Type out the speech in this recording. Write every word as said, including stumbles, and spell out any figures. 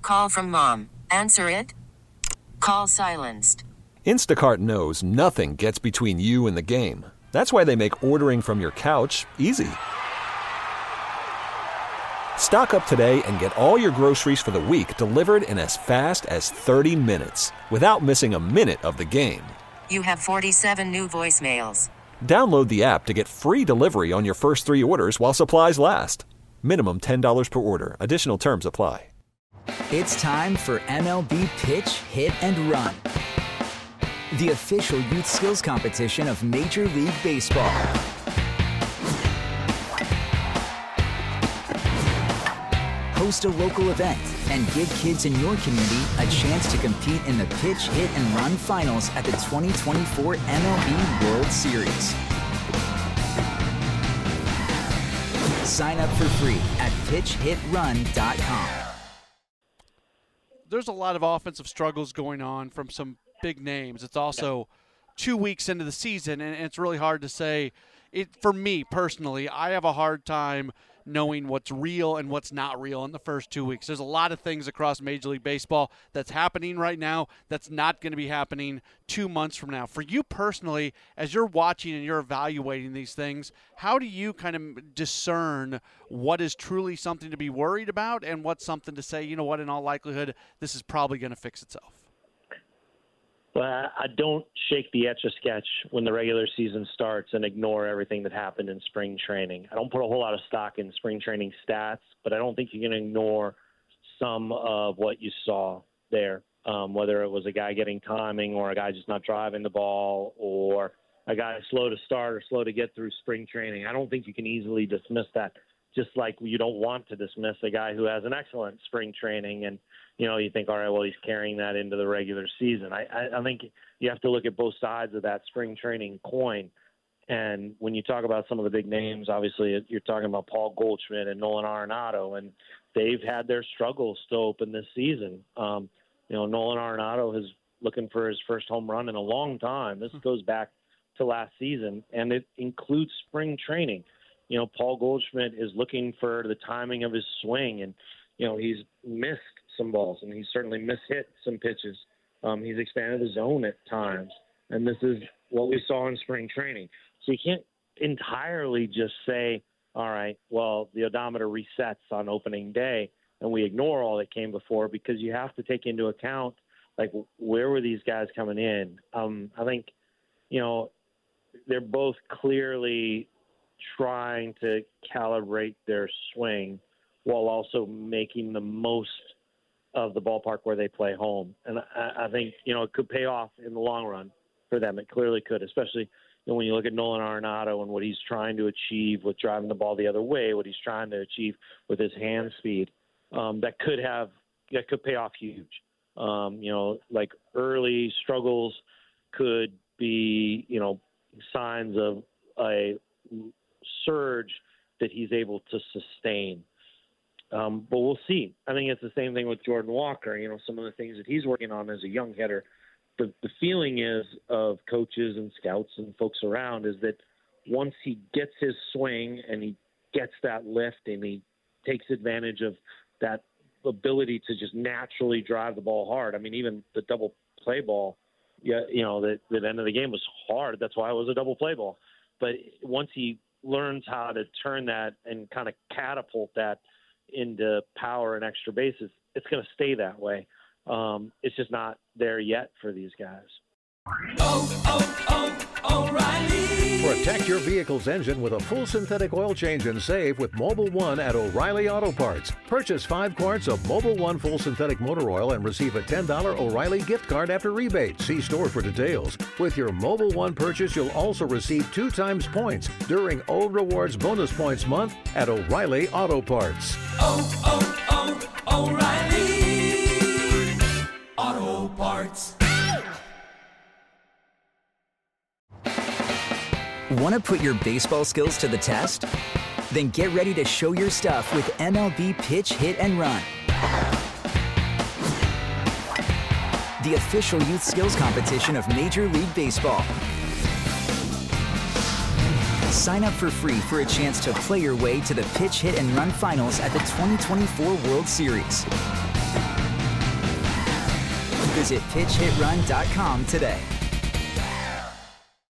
call from mom. Answer it. Call silenced. Instacart knows nothing gets between you and the game. That's why they make ordering from your couch easy. Stock up today and get all your groceries for the week delivered in as fast as thirty minutes without missing a minute of the game. You have forty-seven new voicemails. Download the app to get free delivery on your first three orders while supplies last. Minimum ten dollars per order. Additional terms apply. It's time for M L B Pitch, Hit, and Run, the official youth skills competition of Major League Baseball. Host a local event and give kids in your community a chance to compete in the Pitch, Hit, and Run finals at the twenty twenty-four M L B World Series. Sign up for free at pitch hit run dot com. There's a lot of offensive struggles going on from some big names. It's also two weeks into the season, and it's really hard to say. It for me personally, I have a hard time knowing what's real and what's not real in the first two weeks. There's a lot of things across Major League Baseball that's happening right now that's not going to be happening two months from now. For you personally, as you're watching and you're evaluating these things, how do you kind of discern what is truly something to be worried about and what's something to say, you know what, in all likelihood, this is probably going to fix itself? Well, I don't shake the Etch-a-Sketch when the regular season starts and ignore everything that happened in spring training. I don't put a whole lot of stock in spring training stats, but I don't think you can ignore some of what you saw there, um, whether it was a guy getting timing or a guy just not driving the ball or a guy slow to start or slow to get through spring training. I don't think you can easily dismiss that, just like you don't want to dismiss a guy who has an excellent spring training and, you know, you think, all right, well, he's carrying that into the regular season. I, I, I think you have to look at both sides of that spring training coin. And when you talk about some of the big names, obviously you're talking about Paul Goldschmidt and Nolan Arenado, and they've had their struggles to open this season. Um, you know, Nolan Arenado is looking for his first home run in a long time. This goes back to last season, and it includes spring training. You know, Paul Goldschmidt is looking for the timing of his swing, and, you know, he's missed some balls, and he's certainly mishit some pitches. Um, he's expanded the zone at times, and this is what we saw in spring training. So you can't entirely just say, all right, well, the odometer resets on opening day, and we ignore all that came before, because you have to take into account, like, where were these guys coming in? Um, I think, you know, they're both clearly trying to calibrate their swing while also making the most of the ballpark where they play home. And I, I think, you know, it could pay off in the long run for them. It clearly could, especially, you know, when you look at Nolan Arenado and what he's trying to achieve with driving the ball the other way, what he's trying to achieve with his hand speed. Um, that could have, that could pay off huge. Um, you know, like early struggles could be, you know, signs of a surge that he's able to sustain. Um, but we'll see. I think it's the same thing with Jordan Walker. You know, some of the things that he's working on as a young hitter, the, the feeling is of coaches and scouts and folks around is that once he gets his swing and he gets that lift and he takes advantage of that ability to just naturally drive the ball hard. I mean, even the double play ball, yeah, you know, the, the end of the game was hard. That's why it was a double play ball. But once he learns how to turn that and kind of catapult that into power and extra bases, it's going to stay that way. Um, it's just not there yet for these guys. Oh, oh, oh, O'Reilly. Protect your vehicle's engine with a full synthetic oil change and save with Mobil one at O'Reilly Auto Parts. Purchase five quarts of Mobil one full synthetic motor oil and receive a ten dollars O'Reilly gift card after rebate. See store for details. With your Mobil one purchase, you'll also receive two times points during O Rewards Bonus Points Month at O'Reilly Auto Parts. Oh, oh, oh, O'Reilly Auto Parts. Want to put your baseball skills to the test? Then get ready to show your stuff with M L B Pitch, Hit, and Run, the official youth skills competition of Major League Baseball. Sign up for free for a chance to play your way to the Pitch, Hit, and Run finals at the twenty twenty-four World Series. Visit pitch hit run dot com today.